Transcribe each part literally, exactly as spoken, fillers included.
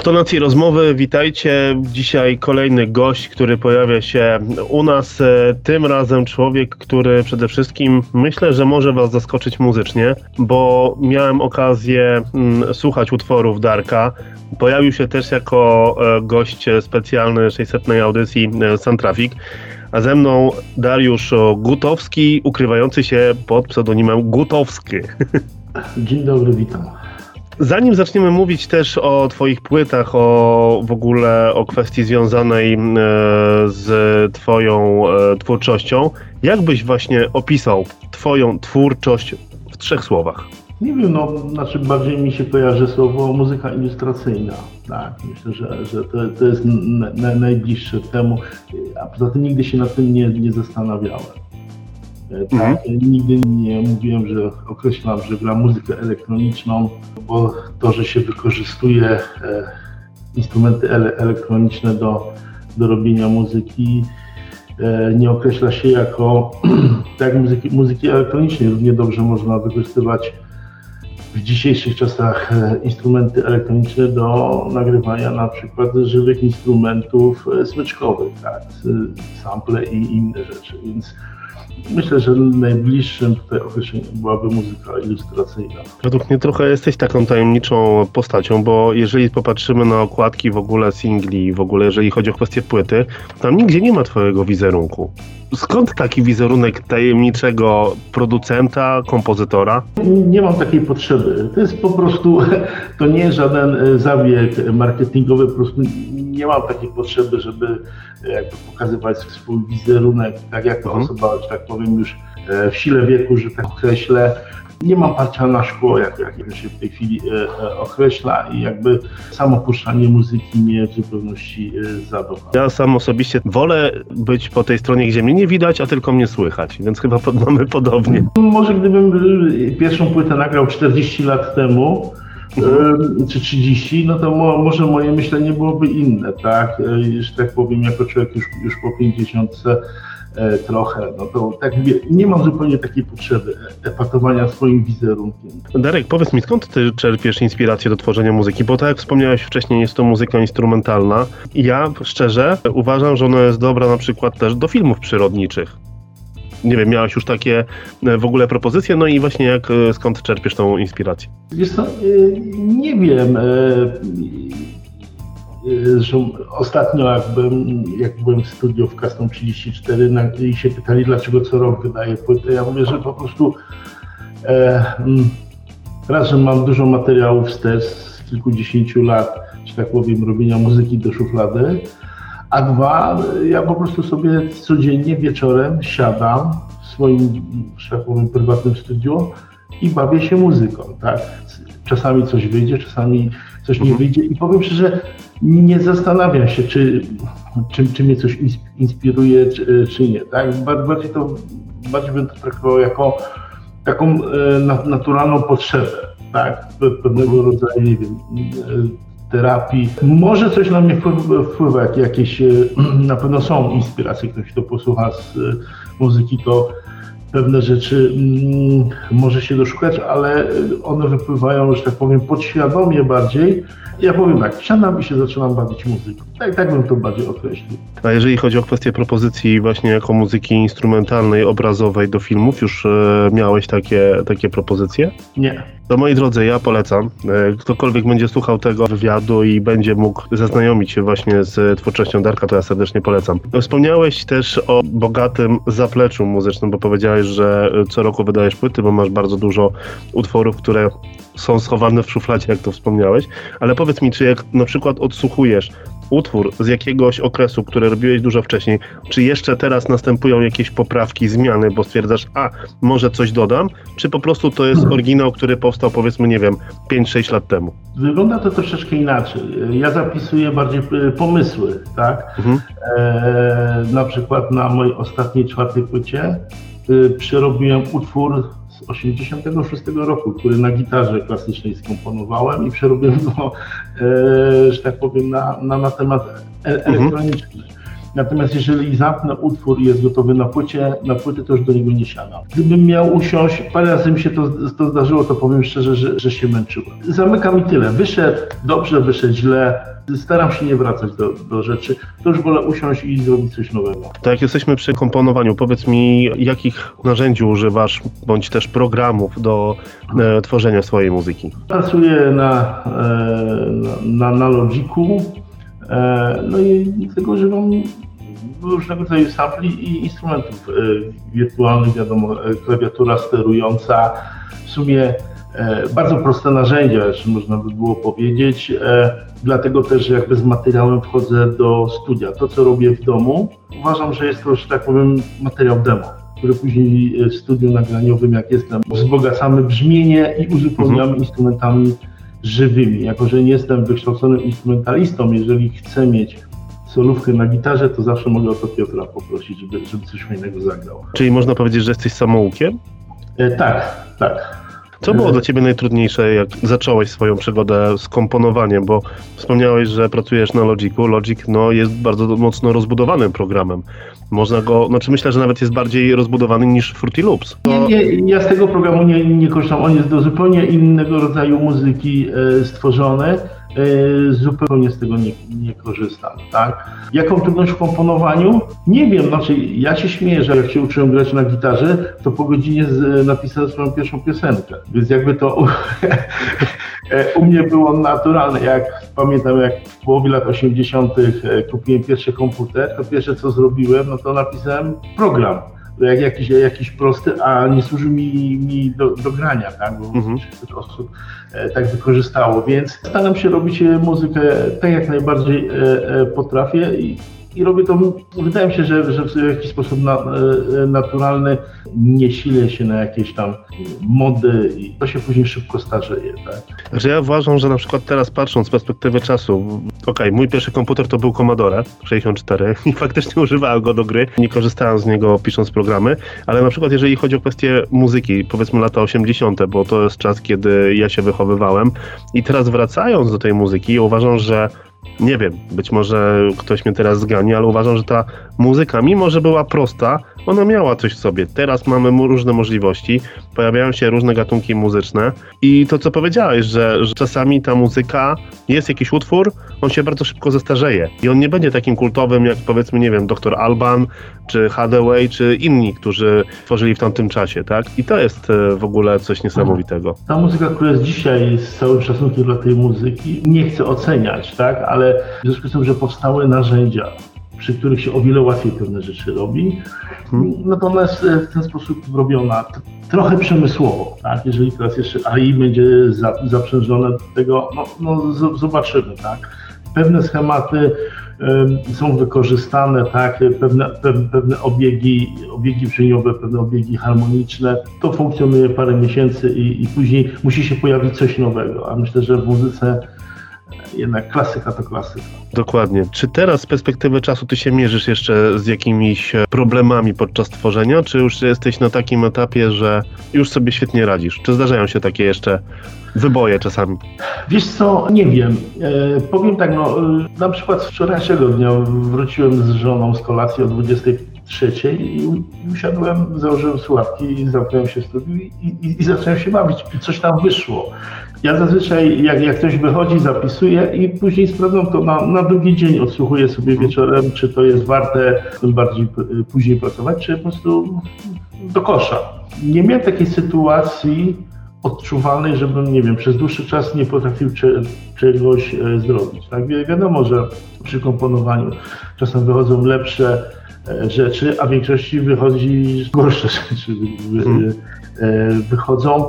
tonacji rozmowy, witajcie. Dzisiaj kolejny gość, który pojawia się u nas. Tym razem człowiek, który przede wszystkim myślę, że może was zaskoczyć muzycznie, bo miałem okazję mm, słuchać utworów Darka. Pojawił się też jako e, gość specjalny sześćsetnej audycji e, Sun Traffic. A ze mną Dariusz Gutowski, ukrywający się pod pseudonimem Gutowski. Dzień dobry, witam. Zanim zaczniemy mówić też o twoich płytach, o w ogóle o kwestii związanej e, z twoją e, twórczością, jak byś właśnie opisał twoją twórczość w trzech słowach? Nie wiem, no, znaczy bardziej mi się kojarzy słowo muzyka ilustracyjna. Tak, myślę, że, że to, to jest na, na, najbliższe temu, a poza tym nigdy się nad tym nie, nie zastanawiałem. Tak, mhm. Nigdy nie mówiłem, że określam, że gram muzykę elektroniczną, bo to, że się wykorzystuje e, instrumenty ele, elektroniczne do, do robienia muzyki, e, nie określa się jako tak muzyki, muzyki elektronicznej. Równie dobrze można wykorzystywać w dzisiejszych czasach e, instrumenty elektroniczne do nagrywania na przykład żywych instrumentów e, smyczkowych, tak, sample i inne rzeczy, więc myślę, że najbliższym tutaj określeniem byłaby muzyka ilustracyjna. Według mnie trochę jesteś taką tajemniczą postacią, bo jeżeli popatrzymy na okładki w ogóle singli, w ogóle jeżeli chodzi o kwestię płyty, tam nigdzie nie ma twojego wizerunku. Skąd taki wizerunek tajemniczego producenta, kompozytora? Nie mam takiej potrzeby. To jest po prostu, to nie jest żaden zabieg marketingowy, po prostu nie mam takiej potrzeby, żeby jakby pokazywać swój wizerunek, tak jak ta osoba, że tak powiem, już w sile wieku, że tak określę. Nie mam parcia na szkło, jak, jak się w tej chwili e, określa, i jakby samo puszczanie muzyki mnie w zupełności e, zadowala. Ja sam osobiście wolę być po tej stronie, gdzie mnie nie widać, a tylko mnie słychać, więc chyba pod, mamy podobnie. Może gdybym pierwszą płytę nagrał czterdzieści lat temu, mhm. e, czy trzydzieści, no to mo, może moje myślenie byłoby inne, tak? E, że tak powiem, jako człowiek już, już po pięćdziesiątce, trochę, no to tak mówię, nie mam zupełnie takiej potrzeby epatowania swoim wizerunkiem. Darek, powiedz mi, skąd ty czerpiesz inspirację do tworzenia muzyki? Bo tak jak wspomniałeś wcześniej, jest to muzyka instrumentalna. Ja szczerze uważam, że ona jest dobra na przykład też do filmów przyrodniczych. Nie wiem, miałeś już takie w ogóle propozycje, no i właśnie jak, skąd czerpiesz tą inspirację? Wiesz co, nie wiem. Zresztą ostatnio jak byłem, jak byłem w studiu w Custom trzydzieści cztery i się pytali, dlaczego co rok wydaję płytę, ja mówię, że po prostu e, raz, że mam dużo materiałów wstecz z kilkudziesięciu lat, że tak powiem, robienia muzyki do szuflady, a dwa, ja po prostu sobie codziennie wieczorem siadam w swoim, że tak powiem, prywatnym studiu i bawię się muzyką, tak? Czasami coś wyjdzie, czasami coś nie wyjdzie i powiem szczerze, nie zastanawiam się, czy, czy, czy mnie coś inspiruje, czy, czy nie. Tak? Bardziej, to, bardziej bym to traktował jako taką e, naturalną potrzebę, tak? Pewnego rodzaju, nie wiem, e, terapii. Może coś na mnie wpływa, wpływa jakieś, e, na pewno są inspiracje, ktoś to posłucha z e, muzyki, to pewne rzeczy mm, może się doszukać, ale one wypływają, że tak powiem, podświadomie bardziej. Ja powiem tak, siadam i się zaczynam bawić muzyką. Tak, tak bym to bardziej określił. A jeżeli chodzi o kwestię propozycji właśnie jako muzyki instrumentalnej, obrazowej do filmów, już e, miałeś takie, takie propozycje? Nie. To moi drodzy, ja polecam. Ktokolwiek będzie słuchał tego wywiadu i będzie mógł zaznajomić się właśnie z twórczością Darka, to ja serdecznie polecam. Wspomniałeś też o bogatym zapleczu muzycznym, bo powiedziałeś, że co roku wydajesz płyty, bo masz bardzo dużo utworów, które są schowane w szufladzie, jak to wspomniałeś. Ale powiedz mi, czy jak na przykład odsłuchujesz utwór z jakiegoś okresu, który robiłeś dużo wcześniej, czy jeszcze teraz następują jakieś poprawki, zmiany, bo stwierdzasz, a może coś dodam, czy po prostu to jest oryginał, który powstał, powiedzmy, nie wiem, pięć sześć lat temu? Wygląda to troszeczkę inaczej. Ja zapisuję bardziej pomysły, tak? Mhm. E, na przykład na mojej ostatniej, czwartej płycie y, przerobiłem utwór z osiemdziesiątego szóstego roku, który na gitarze klasycznej skomponowałem i przerobiłem go, e, że tak powiem, na, na, na temat e- elektroniczny. Natomiast jeżeli zamknę utwór i jest gotowy na płycie, na płytę, to już do niego nie siadam. Gdybym miał usiąść, parę razy mi się to, to zdarzyło, to powiem szczerze, że, że się męczyłem. Zamykam i tyle. Wyszedł dobrze, wyszedł źle. Staram się nie wracać do, do rzeczy. To już wolę usiąść i zrobić coś nowego. Tak, jak jesteśmy przy komponowaniu, powiedz mi, jakich narzędzi używasz, bądź też programów do e, tworzenia swojej muzyki? Pracuję na, e, na, na Logicu, e, no i tego używam różnego rodzaju sampli i instrumentów e, wirtualnych, wiadomo, e, klawiatura sterująca, w sumie e, bardzo proste narzędzia, jeszcze można by było powiedzieć, e, dlatego też jakby z materiałem wchodzę do studia. To, co robię w domu, uważam, że jest to, że tak powiem, materiał demo, który później w studiu nagraniowym, jak jestem, wzbogacamy brzmienie i uzupełniamy mhm. instrumentami żywymi. Jako że nie jestem wykształconym instrumentalistą, jeżeli chcę mieć solówkę na gitarze, to zawsze mogę o to Piotra poprosić, żeby, żeby coś fajnego zagrał. Czyli można powiedzieć, że jesteś samoukiem? E, tak, tak. Co było dla Ciebie najtrudniejsze, jak zacząłeś swoją przygodę z komponowaniem, bo wspomniałeś, że pracujesz na Logicu. Logic no, jest bardzo mocno rozbudowanym programem. Można go, znaczy myślę, że nawet jest bardziej rozbudowany niż Fruity Loops. To... Nie, nie, ja z tego programu nie, nie korzystam. On jest do zupełnie innego rodzaju muzyki e, stworzony. E, zupełnie z tego nie, nie korzystam, tak? Jaką trudność w komponowaniu? Nie wiem, znaczy ja się śmieję, że jak się uczyłem grać na gitarze, to po godzinie z, napisałem swoją pierwszą piosenkę, więc jakby to u, u mnie było naturalne. Jak pamiętam, jak w połowie lat osiemdziesiątych kupiłem pierwszy komputer, to pierwsze co zrobiłem, no to napisałem program. Jak jakiś, jakiś prosty, a nie służył mi, mi do, do grania, tak? Bo mhm. tych osób e, tak wykorzystało, więc staram się robić muzykę tak jak najbardziej e, e, potrafię i, i robię to, wydaje mi się, że, że w jakiś sposób na, e, naturalny, nie silę się na jakieś tam mody i to się później szybko starzeje, tak? Że ja uważam, że na przykład teraz patrząc z perspektywy czasu, okej, okay, mój pierwszy komputer to był Commodore sześćdziesiąt cztery i faktycznie używałem go do gry, nie korzystałem z niego pisząc programy, ale na przykład jeżeli chodzi o kwestię muzyki, powiedzmy lata osiemdziesiąte, bo to jest czas, kiedy ja się wychowywałem i teraz wracając do tej muzyki, uważam, że nie wiem, być może ktoś mnie teraz zgani, ale uważam, że ta muzyka, mimo że była prosta, ona miała coś w sobie. Teraz mamy różne możliwości, pojawiają się różne gatunki muzyczne i to, co powiedziałeś, że, że czasami ta muzyka, jest jakiś utwór, on się bardzo szybko zestarzeje i on nie będzie takim kultowym, jak powiedzmy, nie wiem, doktor Alban, czy Hathaway, czy inni, którzy tworzyli w tamtym czasie, tak? I to jest w ogóle coś niesamowitego. Ta muzyka, która jest dzisiaj, z całym szacunkiem dla tej muzyki, nie chcę oceniać, tak? Ale w związku z tym, że powstały narzędzia, przy których się o wiele łatwiej pewne rzeczy robi, hmm. natomiast w ten sposób robiona trochę przemysłowo, tak? Jeżeli teraz jeszcze A I będzie za, zaprzężone do tego, no, no z, zobaczymy, tak? Pewne schematy y, są wykorzystane, tak? Pewne, pewne, pewne obiegi, obiegi brzmieniowe, pewne obiegi harmoniczne, to funkcjonuje parę miesięcy i, i później musi się pojawić coś nowego, a myślę, że w muzyce jednak klasyka to klasyka. Dokładnie. Czy teraz z perspektywy czasu ty się mierzysz jeszcze z jakimiś problemami podczas tworzenia, czy już jesteś na takim etapie, że już sobie świetnie radzisz? Czy zdarzają się takie jeszcze wyboje czasami? Wiesz co, nie wiem. E, powiem tak, no na przykład z wczorajszego dnia wróciłem z żoną z kolacji o dwudziestej trzeciej i usiadłem, założyłem słuchawki, zamknąłem się w studiu i, i, i zacząłem się bawić. Coś tam wyszło. Ja zazwyczaj, jak, jak ktoś wychodzi, zapisuję i później sprawdzam to na, na drugi dzień, odsłuchuję sobie wieczorem, czy to jest warte tym bardziej później pracować, czy po prostu do kosza. Nie miałem takiej sytuacji odczuwalnej, żebym, nie wiem, przez dłuższy czas nie potrafił cze, czegoś e, zrobić. Tak? Wi- wiadomo, że przy komponowaniu czasem wychodzą lepsze e, rzeczy, a w większości wychodzi gorsze rzeczy wy, wy, e, wychodzą.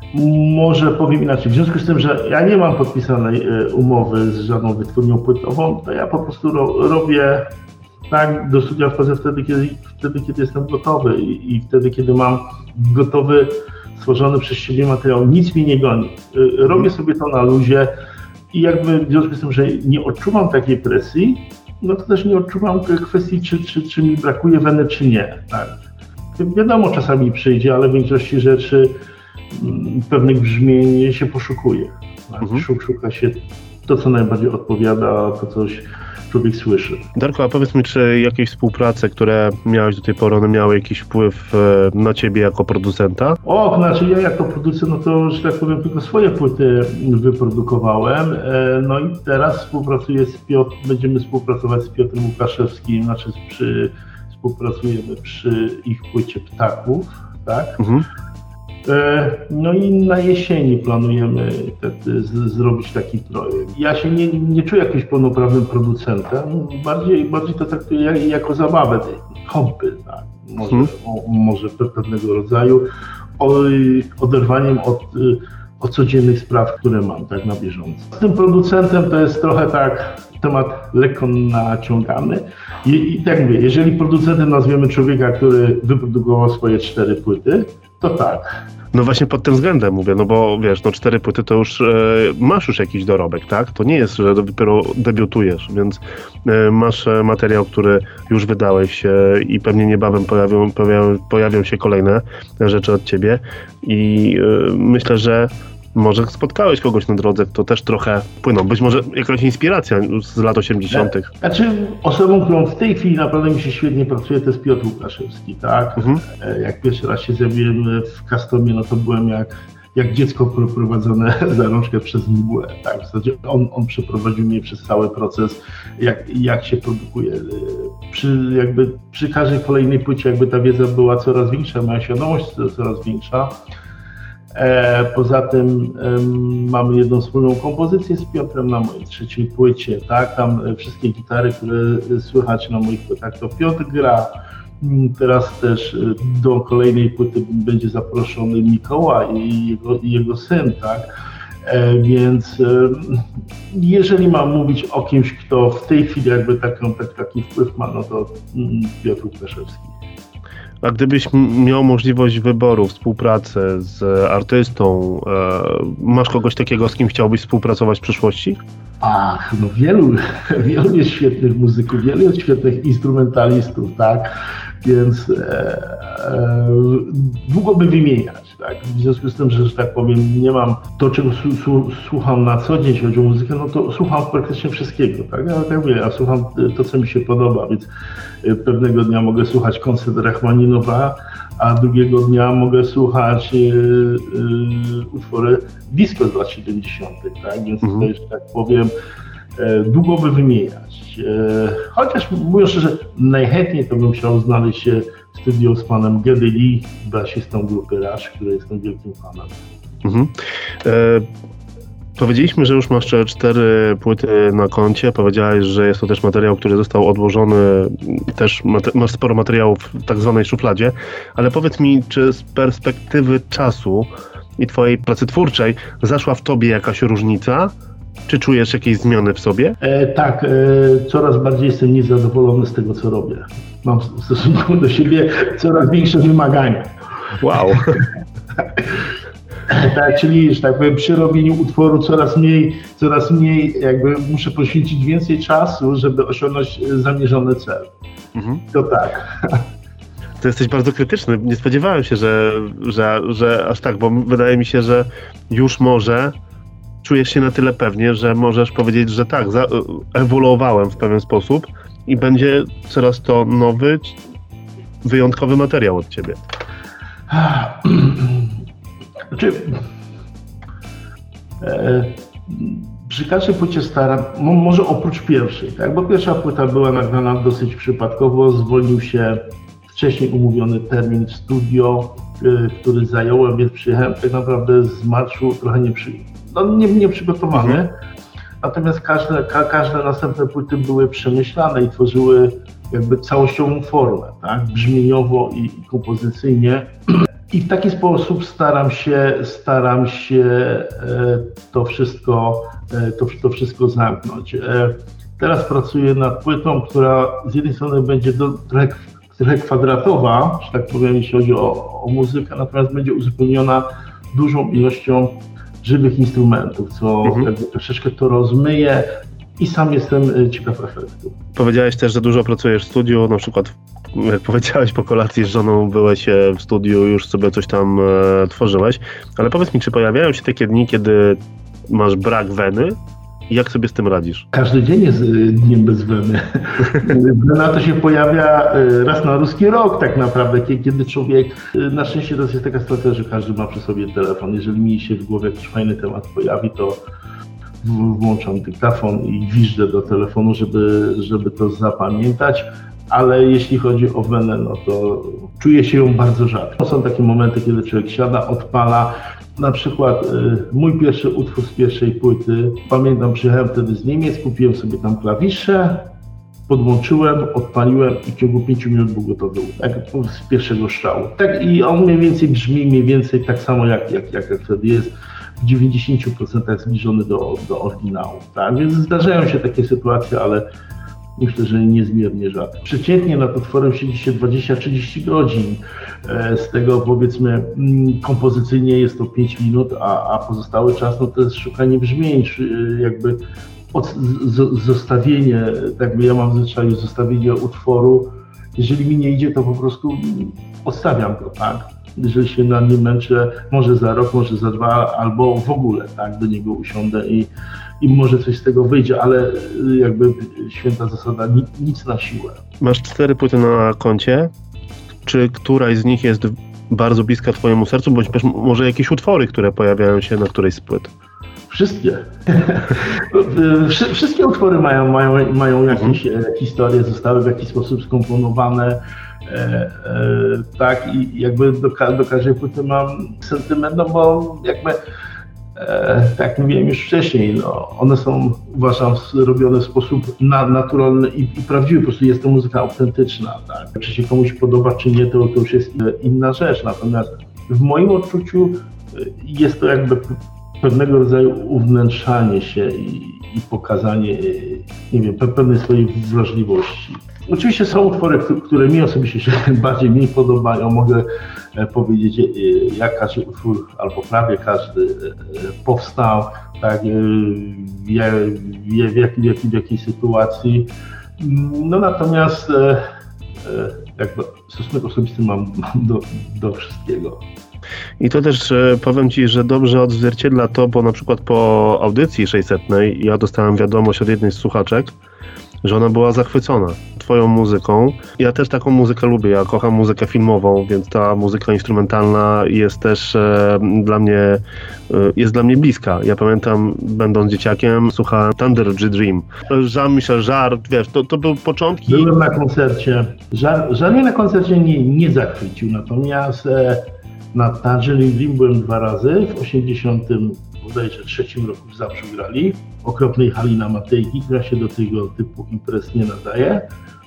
Może powiem inaczej, w związku z tym, że ja nie mam podpisanej umowy z żadną wytwórnią płytową, to ja po prostu ro, robię tak, do studia wchodzę wtedy, kiedy, wtedy, kiedy jestem gotowy i, i wtedy, kiedy mam gotowy, stworzony przez siebie materiał, nic mnie nie goni. Robię sobie to na luzie i jakby w związku z tym, że nie odczuwam takiej presji, no to też nie odczuwam kwestii, czy, czy, czy mi brakuje weny, czy nie. Tak. Wiadomo, czasami przyjdzie, ale w większości rzeczy pewnych brzmień się poszukuje. Tak? Mhm. Szuka się to, co najbardziej odpowiada, to coś, człowiek słyszy. Darku, a powiedz mi, czy jakieś współprace, które miałeś do tej pory, one miały jakiś wpływ na ciebie jako producenta? O, znaczy ja jako producent, no to, że tak powiem, tylko swoje płyty wyprodukowałem, no i teraz współpracuję z Piotr, będziemy współpracować z Piotrem Łukaszewskim, znaczy przy, współpracujemy przy ich płycie Ptaków, tak? Mhm. No i na jesieni planujemy te, te, z, zrobić taki projekt. Ja się nie, nie czuję jakimś pełnoprawnym producentem, bardziej, bardziej to traktuję jak, jako zabawę, hobby, tak? Może, hmm. o, może pewnego rodzaju, o, oderwaniem od, od codziennych spraw, które mam tak na bieżąco. Z tym producentem to jest trochę tak temat lekko naciągany i, i tak mówię, jeżeli producentem nazwiemy człowieka, który wyprodukował swoje cztery płyty, to tak. No właśnie pod tym względem mówię, no bo wiesz, no cztery płyty to już e, masz już jakiś dorobek, tak? To nie jest, że dopiero debiutujesz, więc e, masz materiał, który już wydałeś e, i pewnie niebawem pojawią, pojawią, pojawią się kolejne rzeczy od ciebie i e, myślę, że może spotkałeś kogoś na drodze, kto też trochę płynął. Być może jakaś inspiracja z lat osiemdziesiątych. Znaczy osobą, którą w tej chwili naprawdę mi się świetnie pracuje, to jest Piotr Łukaszewski, tak? Mhm. Jak pierwszy raz się zjawiłem w Customie, no to byłem jak, jak dziecko prowadzone za rączkę przez mgłę, tak? W zasadzie on, on przeprowadził mnie przez cały proces, jak, jak się produkuje. Przy, jakby, przy każdej kolejnej płycie jakby ta wiedza była coraz większa, moja świadomość coraz większa. E, poza tym e, mamy jedną wspólną kompozycję z Piotrem na mojej trzeciej płycie, tak? Tam e, wszystkie gitary, które słychać na moich płytach, to Piotr gra. Teraz też e, do kolejnej płyty będzie zaproszony Mikołaj i jego, i jego syn, tak? E, więc e, jeżeli mam mówić o kimś, kto w tej chwili jakby taką, tak, taki wpływ ma, no to mm, Piotr Łukaszewski. A gdybyś miał możliwość wyboru, współpracy z artystą, e, masz kogoś takiego, z kim chciałbyś współpracować w przyszłości? Ach, no wielu, wielu jest świetnych muzyków, wielu jest świetnych instrumentalistów, tak? Więc e, e, długo by wymieniać, tak? W związku z tym, że, że tak powiem, nie mam to, czego su, su, słucham na co dzień, jeśli chodzi o muzykę, no to słucham praktycznie wszystkiego, tak? Ale tak mówię, ja słucham to, co mi się podoba, więc pewnego dnia mogę słuchać koncert Rachmaninowa, a drugiego dnia mogę słuchać yy, yy, utwory disco z lat siedemdziesiątych, tak? Więc mhm. to jest, tak powiem, e, długo by wymieniać. E, chociaż mówiąc szczerze, najchętniej to bym chciał znaleźć się w studiu z panem Geddy Lee, basistą grupy Rush, który jestem wielkim fanem. Mhm. E, powiedzieliśmy, że już masz cztery płyty na koncie. Powiedziałeś, że jest to też materiał, który został odłożony. Też masz sporo materiałów w tak zwanej szufladzie. Ale powiedz mi, czy z perspektywy czasu i twojej pracy twórczej zaszła w tobie jakaś różnica? Czy czujesz jakieś zmiany w sobie? E, tak, e, coraz bardziej jestem niezadowolony z tego, co robię. Mam w stosunku do siebie coraz większe wymagania. Wow. Tak, czyli, że tak powiem, przy robieniu utworu coraz mniej, coraz mniej jakby muszę poświęcić więcej czasu, żeby osiągnąć zamierzony cel. Mhm. To tak. To jesteś bardzo krytyczny. Nie spodziewałem się, że, że, że aż tak, bo wydaje mi się, że już może czujesz się na tyle pewnie, że możesz powiedzieć, że tak, za, ewoluowałem w pewien sposób i będzie coraz to nowy, wyjątkowy materiał od ciebie. Znaczy, e, przy każdej płycie staram, no może oprócz pierwszej, tak, bo pierwsza płyta była nagrana dosyć przypadkowo, zwolnił się wcześniej umówiony termin w studio, y, który zająłem, więc przyjechałem tak naprawdę z marszu trochę nieprzy, no, nie, nieprzygotowany, mhm. Natomiast każde, ka, każde następne płyty były przemyślane i tworzyły jakby całościową formę, tak, brzmieniowo i, i kompozycyjnie. I w taki sposób staram się, staram się e, to wszystko, e, to, to wszystko zamknąć. E, teraz pracuję nad płytą, która z jednej strony będzie do, trochę, trochę kwadratowa, że tak powiem, jeśli chodzi o, o muzykę, natomiast będzie uzupełniona dużą ilością żywych instrumentów, co mhm. jakby troszeczkę to rozmyje i sam jestem ciekaw efektu. Powiedziałeś też, że dużo pracujesz w studiu, na przykład jak powiedziałeś, po kolacji z żoną byłeś w studiu, już sobie coś tam e, tworzyłeś, ale powiedz mi, czy pojawiają się takie dni, kiedy masz brak weny Jak sobie z tym radzisz? Każdy dzień jest dniem bez weny. Wena to się pojawia raz na ruski rok tak naprawdę, kiedy człowiek, na szczęście to jest taka sytuacja, że każdy ma przy sobie telefon. Jeżeli mi się w głowie jakiś fajny temat pojawi, to włączam dyktafon i gwiżdżę do telefonu, żeby, żeby to zapamiętać. Ale jeśli chodzi o wenę, no to czuję się ją bardzo rzadko. Są takie momenty, kiedy człowiek siada, odpala. Na przykład y, mój pierwszy utwór z pierwszej płyty, pamiętam, przyjechałem wtedy z Niemiec, kupiłem sobie tam klawisze, podłączyłem, odpaliłem i w ciągu pięciu minut był gotowy, tak z pierwszego strzału. Tak i on mniej więcej brzmi mniej więcej tak samo jak, jak, jak, jak wtedy jest, w dziewięćdziesięciu procentach zbliżony do, do oryginału. Tak? Więc zdarzają się takie sytuacje, ale myślę, że niezmiernie rzadko. Przeciętnie nad utworem siedzi się dwadzieścia do trzydziestu godzin. Z tego powiedzmy kompozycyjnie jest to pięć minut, a, a pozostały czas no to jest szukanie brzmień, jakby od, z, zostawienie, jakby ja mam w zwyczaju zostawienie utworu. Jeżeli mi nie idzie, to po prostu odstawiam go, tak? Jeżeli się na nim męczę, może za rok, może za dwa, albo w ogóle, tak, do niego usiądę i i może coś z tego wyjdzie, ale jakby święta zasada, nic na siłę. Masz cztery płyty na koncie. Czy któraś z nich jest bardzo bliska twojemu sercu, bądź też może jakieś utwory, które pojawiają się na którejś z płyt? Wszystkie. Wszystkie utwory mają, mają, mają jakieś mhm. historie, zostały w jakiś sposób skomponowane. E, e, tak i jakby do, do każdej płyty mam sentyment, no bo jakby E, tak jak mówiłem już wcześniej, no, one są, uważam, robione w sposób na, naturalny i, i prawdziwy, po prostu jest to muzyka autentyczna, tak? Czy się komuś podoba, czy nie, to, to już jest inna rzecz, natomiast w moim odczuciu jest to jakby pewnego rodzaju uwnętrzanie się i, i pokazanie, nie wiem, pewnej swojej wrażliwości. Oczywiście są utwory, które mi osobiście się bardziej mniej podobają. Mogę powiedzieć, jak każdy utwór, albo prawie każdy powstał, tak, w, w, jakiej, w, jakiej, w jakiej sytuacji. No natomiast jakby stosunek osobisty mam do, do wszystkiego. I to też powiem Ci, że dobrze odzwierciedla to, bo na przykład po audycji sześćsetnej ja dostałem wiadomość od jednej z słuchaczek, że ona była zachwycona twoją muzyką. Ja też taką muzykę lubię, ja kocham muzykę filmową, więc ta muzyka instrumentalna jest też e, dla mnie e, jest dla mnie bliska. Ja pamiętam, będąc dzieciakiem, słuchałem Thunder G Dream. Jean-Michel Jarre, wiesz, to, to były początki. Byłem na koncercie. Jarre mnie na koncercie nie, nie zachwycił, natomiast e, na Tangerine Dream byłem dwa razy, w osiemdziesiątym bodajże trzecim roku w Zabrzu grali, okropnej hali na Matejki, która się do tego typu imprez nie nadaje,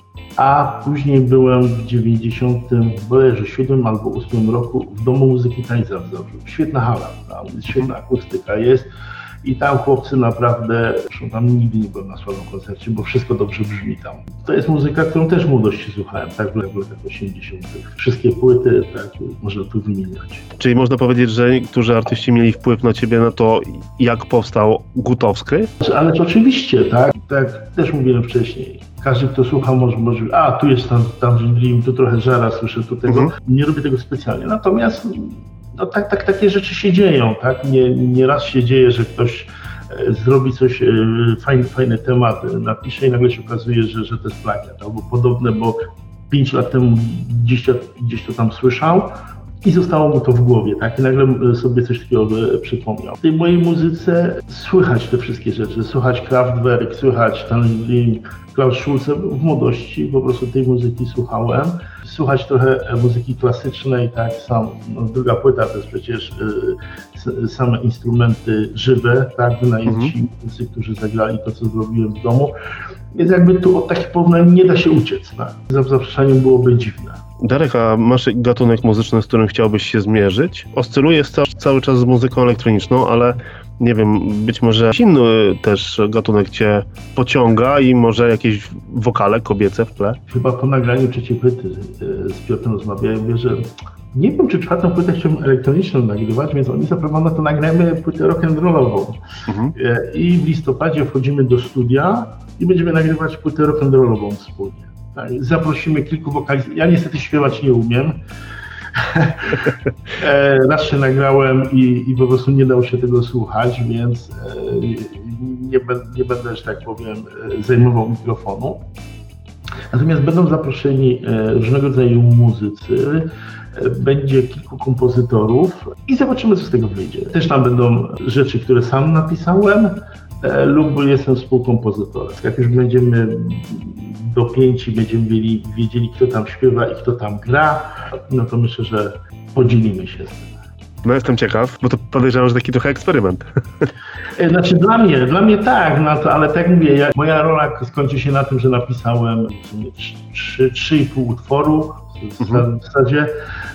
a później byłem w dziewięćdziesiątym bodajże siódmym albo ósmym roku w Domu Muzyki Tańca w Zabrzu. Świetna hala, tam świetna akustyka jest i tam chłopcy naprawdę, zresztą tam nigdy nie byłem na słabym koncercie, bo wszystko dobrze brzmi tam. To jest muzyka, którą też w młodości słuchałem, tak w latach osiemdziesiątych. Wszystkie płyty, tak, można tu wymieniać. Czyli można powiedzieć, że niektórzy artyści mieli wpływ na ciebie, na to, jak powstał Gutowski? Ale to oczywiście, tak, tak też mówiłem wcześniej. Każdy, kto słucha, może, może a tu jest tam, tam Dream, tu trochę Jarra słyszę, tu tego. Mhm. Nie robię tego specjalnie. Natomiast no tak, tak, takie rzeczy się dzieją, tak? Nie, nie raz się dzieje, że ktoś e, zrobi coś, e, fajny, fajny temat, e, napisze i nagle się okazuje, że, że to jest plagiat albo podobne, bo pięć lat temu gdzieś to, gdzieś to tam słyszał i zostało mu to w głowie, tak? I nagle sobie coś takiego e, przypomniał. W tej mojej muzyce słychać te wszystkie rzeczy, słychać Kraftwerk, słychać ten Klaus Schulze. W młodości po prostu tej muzyki słuchałem. Słuchać trochę muzyki klasycznej, tak, sam, no, druga płyta to jest przecież y, same instrumenty żywe, tak, wynajęci mm-hmm. muzycy, którzy zagrali to, co zrobiłem w domu. Więc jakby tu od takich porównań nie da się uciec, tak. Zaprzeczaniem byłoby dziwne. Darek, a masz gatunek muzyczny, z którym chciałbyś się zmierzyć? Oscylujesz cały czas z muzyką elektroniczną, ale nie wiem, być może inny też gatunek cię pociąga i może jakieś wokale kobiece w tle? Chyba po nagraniu trzeciej płyty z Piotrem rozmawiałem, że nie wiem, czy czwartą płytę chciałbym elektroniczną nagrywać, więc oni zaproponowali, no to nagrajmy płytę rock'n'rollową. Mhm. I w listopadzie wchodzimy do studia i będziemy nagrywać płytę rock'n'rollową wspólnie. Tak, zaprosimy kilku wokalistów. Ja niestety śpiewać nie umiem. Raz się nagrałem i, i po prostu nie dało się tego słuchać, więc nie, nie będę, że tak powiem, zajmował mikrofonu. Natomiast będą zaproszeni różnego rodzaju muzycy, będzie kilku kompozytorów i zobaczymy, co z tego wyjdzie. Też tam będą rzeczy, które sam napisałem lub jestem współkompozytorem. Jak już będziemy do pięci, będziemy wiedzieli, wiedzieli, kto tam śpiewa i kto tam gra, no to myślę, że podzielimy się z tym. No jestem ciekaw, bo to podejrzewam, że taki trochę eksperyment. Znaczy dla mnie, dla mnie tak, no to, ale tak jak mówię, ja, moja rola skończy się na tym, że napisałem trzy i pół utworu w, mhm. w zasadzie,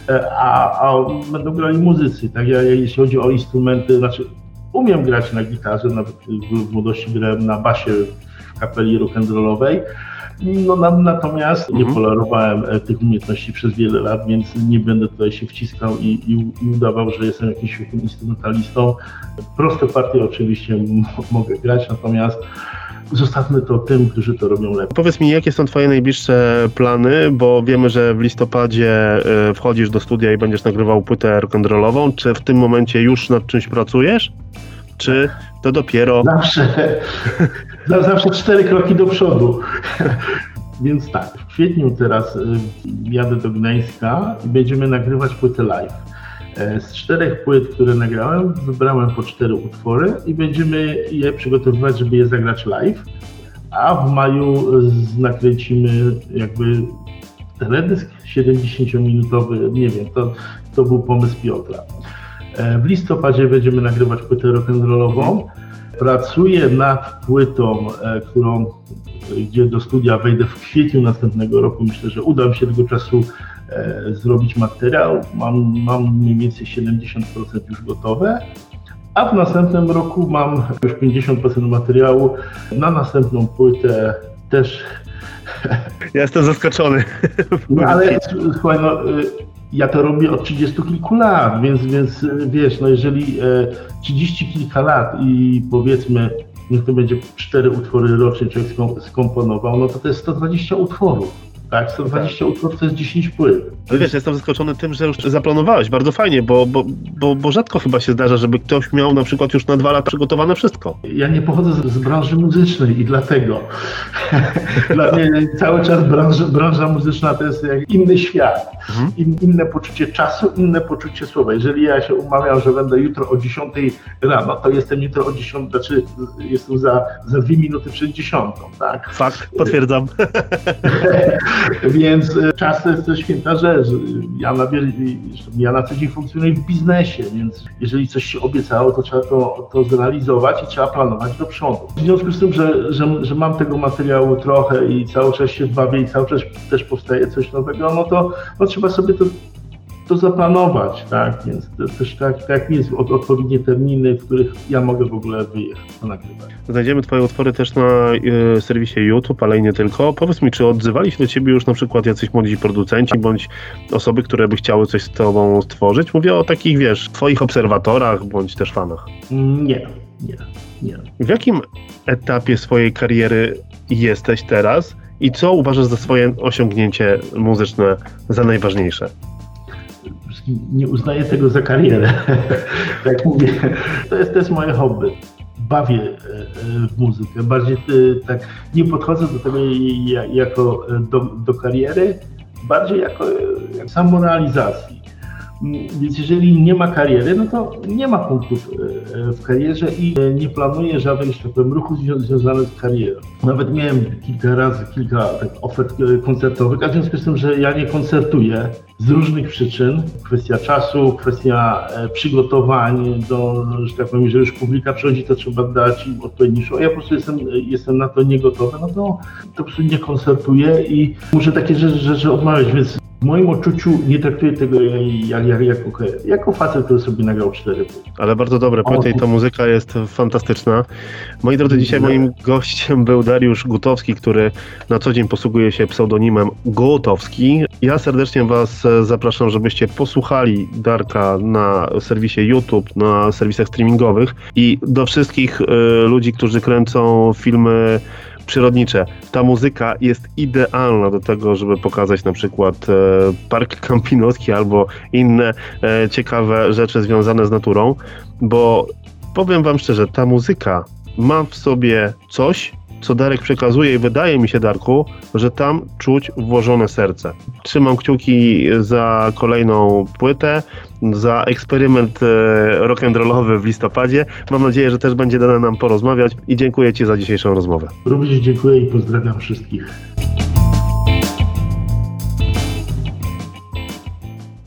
a, a będą grali muzycy. Tak? Ja, jeśli chodzi o instrumenty, znaczy umiem grać na gitarze, nawet w młodości grałem na basie w kapeli rock'n'rollowej. No, na, natomiast mhm. nie polarowałem tych umiejętności przez wiele lat, więc nie będę tutaj się wciskał i, i, i udawał, że jestem jakimś świetnym instrumentalistą. Proste partie oczywiście m- mogę grać, natomiast zostawmy to tym, którzy to robią lepiej. Powiedz mi, jakie są twoje najbliższe plany, bo wiemy, że w listopadzie y, wchodzisz do studia i będziesz nagrywał płytę rock'n'rollową. Czy w tym momencie już nad czymś pracujesz? Czy to dopiero... Zawsze, zawsze cztery kroki do przodu. Więc tak, w kwietniu teraz jadę do Gdańska i będziemy nagrywać płytę live. Z czterech płyt, które nagrałem, wybrałem po cztery utwory i będziemy je przygotowywać, żeby je zagrać live. A w maju nakręcimy jakby teledysk siedemdziesięciominutowy, nie wiem, to, to był pomysł Piotra. W listopadzie będziemy nagrywać płytę rock'n'rollową. Pracuję nad płytą, którą, gdzie do studia wejdę w kwietniu następnego roku. Myślę, że uda mi się tego czasu e, zrobić materiał. Mam, mam mniej więcej siedemdziesiąt procent już gotowe, a w następnym roku mam już pięćdziesiąt procent materiału na następną płytę też. Ja jestem zaskoczony. No, ale słuchaj, no, ja to robię od trzydziestu kilku lat, więc, więc wiesz, no jeżeli e, trzydzieści kilka lat i powiedzmy, niech to będzie cztery utwory rocznie człowiek skomponował, no to to jest sto dwadzieścia utworów. Tak, sto dwadzieścia tak. utworów to jest dziesięć płyt. Ale wiesz, jestem zaskoczony tym, że już zaplanowałeś bardzo fajnie, bo, bo, bo, bo rzadko chyba się zdarza, żeby ktoś miał na przykład już na dwa lata przygotowane wszystko. Ja nie pochodzę z, z branży muzycznej i dlatego dla mnie cały czas branża, branża muzyczna to jest jak inny świat. Mhm. In, inne poczucie czasu, inne poczucie słowa. Jeżeli ja się umawiam, że będę jutro o dziesiątej rano, to jestem jutro o dziesiątej, znaczy jestem za, za dwie minuty przed dziesiątą, tak? Fakt, potwierdzam. Więc czas to jest też święta rzecz. Ja na, ja na co dzień funkcjonuję w biznesie, więc jeżeli coś się obiecało, to trzeba to, to zrealizować i trzeba planować do przodu. W związku z tym, że, że, że mam tego materiału trochę i cały czas się bawię i cały czas też powstaje coś nowego, no to no trzeba sobie to, to zaplanować, tak? Więc to też tak, tak jest od, odpowiednie terminy, w których ja mogę w ogóle wyjechać, to nagrywać. Znajdziemy twoje utwory też na y, serwisie YouTube, ale i nie tylko. Powiedz mi, czy odzywali się do ciebie już na przykład jacyś młodzi producenci, bądź osoby, które by chciały coś z tobą stworzyć? Mówię o takich, wiesz, twoich obserwatorach, bądź też fanach. Nie, nie, nie. W jakim etapie swojej kariery jesteś teraz i co uważasz za swoje osiągnięcie muzyczne za najważniejsze? Nie uznaję tego za karierę. Tak mówię, to jest, to jest moje hobby. Bawię w muzykę. Bardziej tak nie podchodzę do tego jako do, do kariery, bardziej jako jak samorealizacji. Więc jeżeli nie ma kariery, no to nie ma punktów w karierze i nie planuję żadnych, że tak powiem, ruchów związanych z karierą. Nawet miałem kilka razy kilka tak, ofert koncertowych, a w związku z tym, że ja nie koncertuję z różnych przyczyn, kwestia czasu, kwestia przygotowań do, że tak powiem, jeżeli już publika przychodzi, to trzeba dać im odpowiedni show. Ja po prostu jestem, jestem na to niegotowy, no to, to po prostu nie koncertuję i muszę takie rzeczy, rzeczy odmawiać, więc w moim odczuciu nie traktuję tego jak, jak, jako, jako facet, który sobie nagrał cztery płyty. Ale bardzo dobre płyty i ta muzyka jest fantastyczna. Moi drodzy, dzisiaj moim gościem był Dariusz Gutowski, który na co dzień posługuje się pseudonimem Gutowski. Ja serdecznie was zapraszam, żebyście posłuchali Darka na serwisie YouTube, na serwisach streamingowych i do wszystkich y, ludzi, którzy kręcą filmy przyrodnicze. Ta muzyka jest idealna do tego, żeby pokazać na przykład e, park kampinoski albo inne e, ciekawe rzeczy związane z naturą, bo powiem wam szczerze, ta muzyka ma w sobie coś, co Darek przekazuje i wydaje mi się, Darku, że tam czuć włożone serce. Trzymam kciuki za kolejną płytę, za eksperyment rock'n'rollowy w listopadzie. Mam nadzieję, że też będzie dane nam porozmawiać i dziękuję Ci za dzisiejszą rozmowę. Również dziękuję i pozdrawiam wszystkich.